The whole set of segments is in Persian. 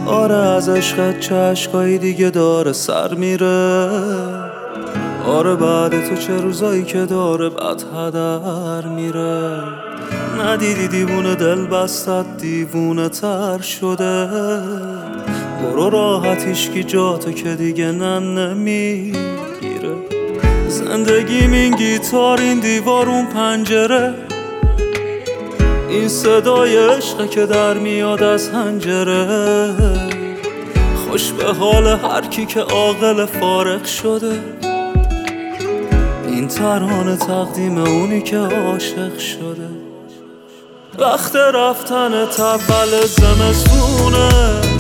آره از عشقت چشقایی دیگه داره سر میره. آره بعد تو چه روزایی که داره بد هدر میره. ندیدی دیوونه دل بستت دیوونه تر شده. برو راحت هیشکی جاتو که دیگه نمیگیره. زندگیم این گیتار، این دیوار، اون پنجره، این صدای عشقه که در میاد از حنجره. خوش به حال هر کی که عاقل فارغ شده. این ترانه تقدیم اونی که عاشق شده. وقت رفتن اول زمستونه،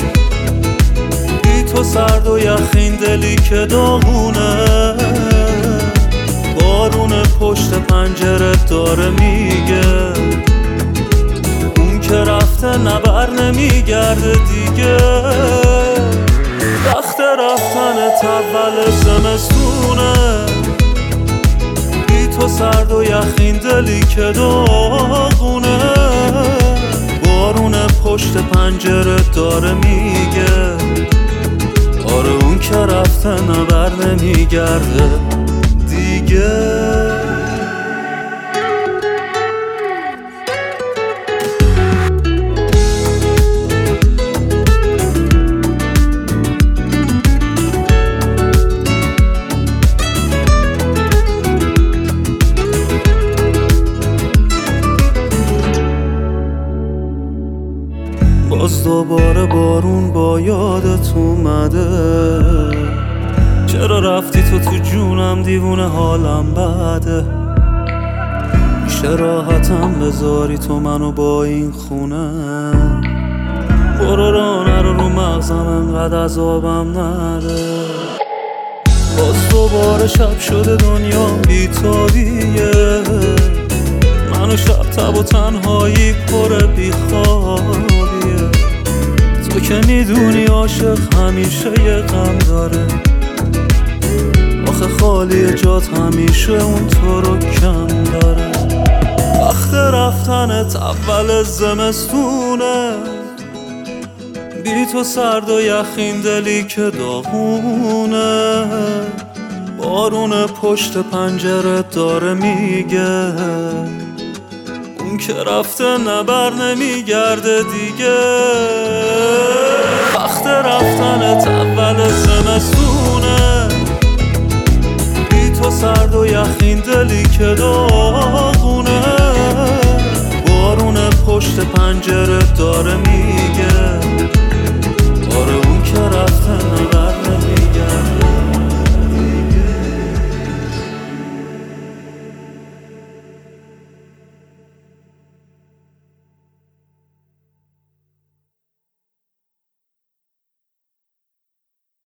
بی تو سرد و یخین دلی که داغونه. بارون پشت پنجره داره میگه اون که رفته نبر نمیگرده دیگه. وقت رفتن اول زمستونه، بی تو سرد و یخین دلی که داغونه. بارون پشت پنجره داره میگه آره اون که رفته نبر نمیگرده دیگه. باز دوباره بارون با یادت اومده. چرا رفتی تو جونم دیوونه حالم بده. میشه راحتم بذاری تو منو با این خونه. برو رانه رو مغزم انقدر عذابم نده. باز دوباره شب شده دنیا بی‌تابیه. منو شب تب و تنهایی پر بیخوابیه. تو که میدونی عاشق همیشه یه غم داره. آخه خالی جات همیشه اون تو رو کم داره. وقت رفتنت اول زمستونه، بی تو سرد و یخین دلی که داغونه. بارون پشت پنجره داره میگه اون که رفته نبر نمیگرده دیگه. وقت رفتنت اول زمستونه، بی تو سرد و یخین دلی که داغونه. بارون پشت پنجره داره میگه